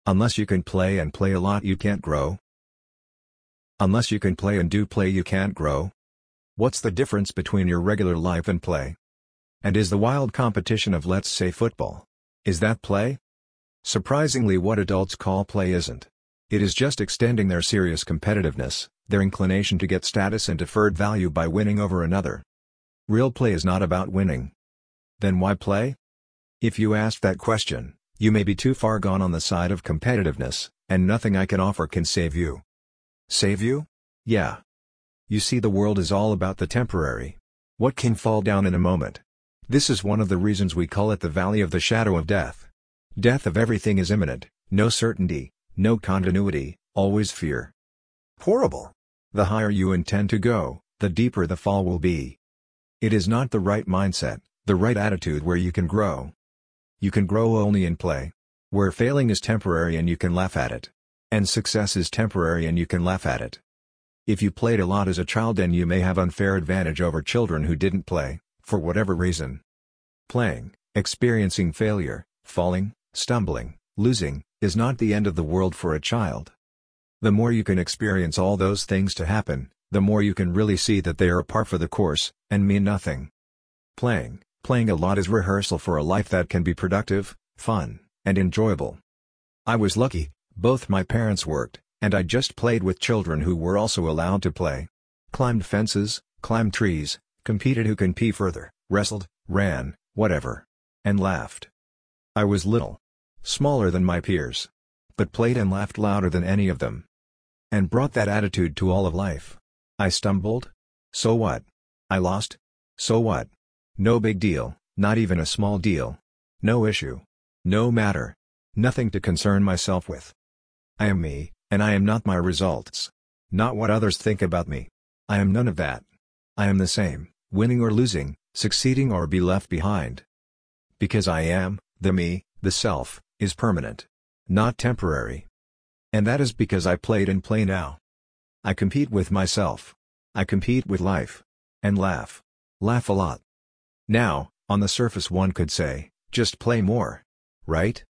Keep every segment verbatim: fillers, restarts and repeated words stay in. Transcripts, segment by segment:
Unless you can play and play a lot you can't grow. Unless you can play and do play you can't grow. What's the difference between your regular life and play? And is the wild competition of, let's say, football, is that play? Surprisingly, what adults call play isn't. It is just extending their serious competitiveness, their inclination to get status and deferred value by winning over another. Real play is not about winning. Then why play? If you ask that question, you may be too far gone on the side of competitiveness, and nothing I can offer can save you. Save you? Yeah. You see, the world is all about the temporary. What can fall down in a moment? This is one of the reasons we call it the valley of the shadow of death. Death of everything is imminent, no certainty, no continuity, always fear. Horrible. The higher you intend to go, the deeper the fall will be. It is not the right mindset, the right attitude where you can grow. You can grow only in play. Where failing is temporary and you can laugh at it. And success is temporary and you can laugh at it. If you played a lot as a child, then you may have unfair advantage over children who didn't play, for whatever reason. Playing, experiencing failure, falling, stumbling, losing, is not the end of the world for a child. The more you can experience all those things to happen, the more you can really see that they are par for the course, and mean nothing. Playing, playing a lot is rehearsal for a life that can be productive, fun, and enjoyable. I was lucky, both my parents worked, and I just played with children who were also allowed to play. Climbed fences, climbed trees, competed who can pee further, wrestled, ran, whatever. And laughed. I was little. Smaller than my peers. But played and laughed louder than any of them. And brought that attitude to all of life. I stumbled? So what? I lost? So what? No big deal, not even a small deal. No issue. No matter. Nothing to concern myself with. I am me, and I am not my results. Not what others think about me. I am none of that. I am the same, winning or losing, succeeding or be left behind. Because I am, the me, the self, is permanent. Not temporary. And that is because I played and play now. I compete with myself. I compete with life. And laugh. Laugh a lot. Now, on the surface one could say, just play more. Right?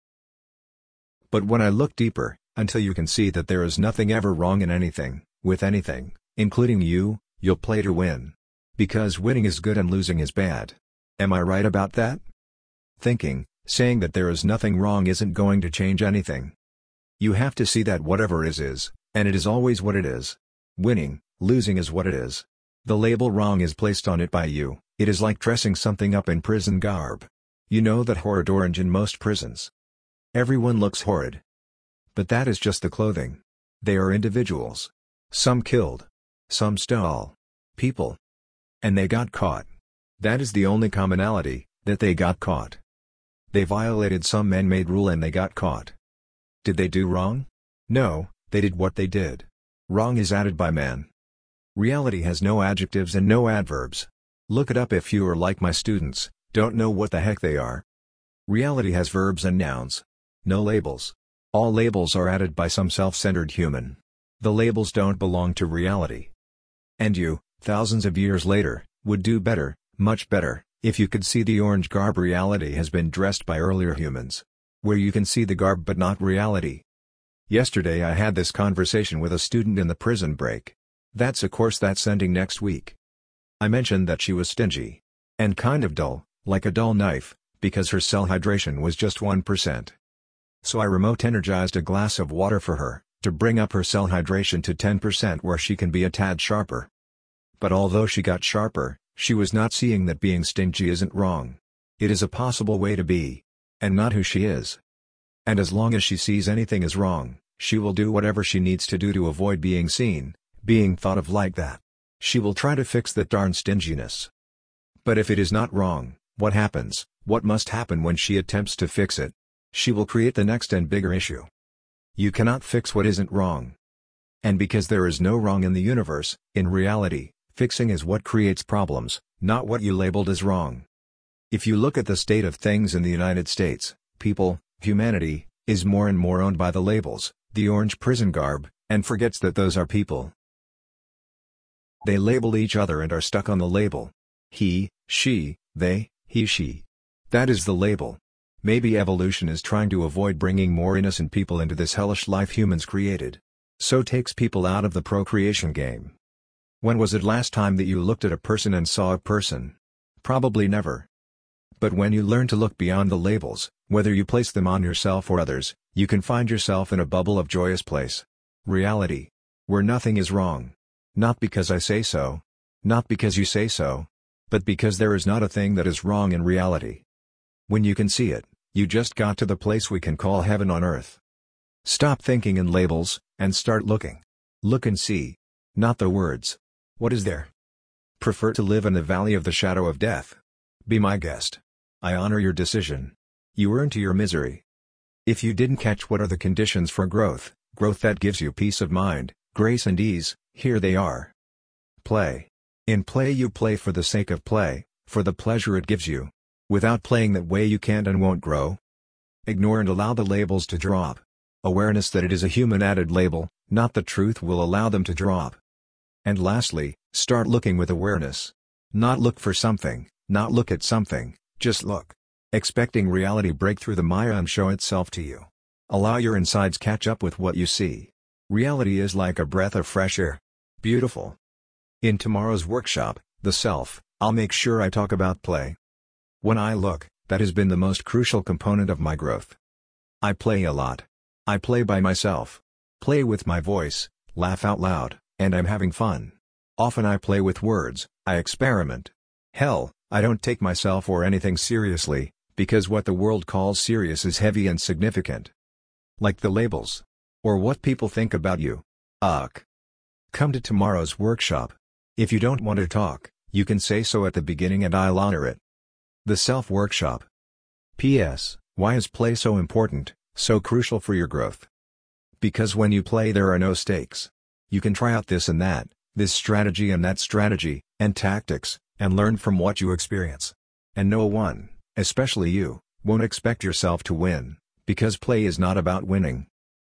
But when I look deeper, until you can see that there is nothing ever wrong in anything, with anything, including you, you'll play to win. Because winning is good and losing is bad. Am I right about that? Thinking, saying that there is nothing wrong isn't going to change anything. You have to see that whatever is is, and it is always what it is. Winning, losing is what it is. The label wrong is placed on it by you. It is like dressing something up in prison garb. You know that horrid orange in most prisons. Everyone looks horrid. But that is just the clothing. They are individuals. Some killed. Some stole. People. And they got caught. That is the only commonality, that they got caught. They violated some man-made rule and they got caught. Did they do wrong? No, they did what they did. Wrong is added by man. Reality has no adjectives and no adverbs. Look it up if you are like my students, don't know what the heck they are. Reality has verbs and nouns. No labels. All labels are added by some self-centered human. The labels don't belong to reality. And you, thousands of years later, would do better, much better, if you could see the orange garb reality has been dressed by earlier humans. Where you can see the garb but not reality. Yesterday I had this conversation with a student in the prison break. That's a course that's ending next week. I mentioned that she was stingy. And kind of dull, like a dull knife, because her cell hydration was just one percent. So I remote energized a glass of water for her, to bring up her cell hydration to ten percent where she can be a tad sharper. But although she got sharper, she was not seeing that being stingy isn't wrong. It is a possible way to be. And not who she is. And as long as she sees anything as wrong, she will do whatever she needs to do to avoid being seen, being thought of like that. She will try to fix that darn stinginess. But if it is not wrong, what happens, what must happen when she attempts to fix it? She will create the next and bigger issue. You cannot fix what isn't wrong. And because there is no wrong in the universe, in reality, fixing is what creates problems, not what you labeled as wrong. If you look at the state of things in the United States, people, humanity, is more and more owned by the labels, the orange prison garb, and forgets that those are people. They label each other and are stuck on the label. He, she, they, he, she. That is the label. Maybe evolution is trying to avoid bringing more innocent people into this hellish life humans created. So takes people out of the procreation game. When was it last time that you looked at a person and saw a person? Probably never. But when you learn to look beyond the labels, whether you place them on yourself or others, you can find yourself in a bubble of joyous place. Reality. Where nothing is wrong. Not because I say so. Not because you say so. But because there is not a thing that is wrong in reality. When you can see it, you just got to the place we can call heaven on earth. Stop thinking in labels, and start looking. Look and see. Not the words. What is there? Prefer to live in the valley of the shadow of death? Be my guest. I honor your decision. You earn to your misery. If you didn't catch what are the conditions for growth, growth that gives you peace of mind, grace and ease, here they are. Play. In play you play for the sake of play, for the pleasure it gives you. Without playing that way you can't and won't grow. Ignore and allow the labels to drop. Awareness that it is a human added label, not the truth, will allow them to drop. And lastly, start looking with awareness. Not look for something, not look at something, just look. Expecting reality break through the Maya and show itself to you. Allow your insides catch up with what you see. Reality is like a breath of fresh air. Beautiful. In tomorrow's workshop, The Self, I'll make sure I talk about play. When I look, that has been the most crucial component of my growth. I play a lot. I play by myself. Play with my voice, laugh out loud, and I'm having fun. Often I play with words, I experiment. Hell, I don't take myself or anything seriously, because what the world calls serious is heavy and significant. Like the labels. Or what people think about you. Ugh. Come to tomorrow's workshop. If you don't want to talk, you can say so at the beginning and I'll honor it. The Self Workshop. P S. Why is play so important, so crucial for your growth? Because when you play there are no stakes. You can try out this and that, this strategy and that strategy, and tactics, and learn from what you experience. And no one, especially you, won't expect yourself to win, because play is not about winning.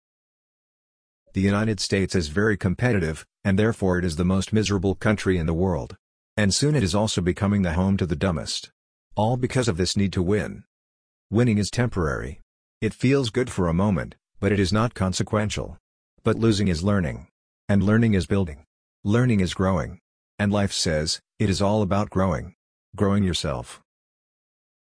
The United States is very competitive, and therefore it is the most miserable country in the world. And soon it is also becoming the home to the dumbest. All because of this need to win. Winning is temporary. It feels good for a moment, but it is not consequential. But losing is learning. And learning is building. Learning is growing. And life says, it is all about growing. Growing yourself.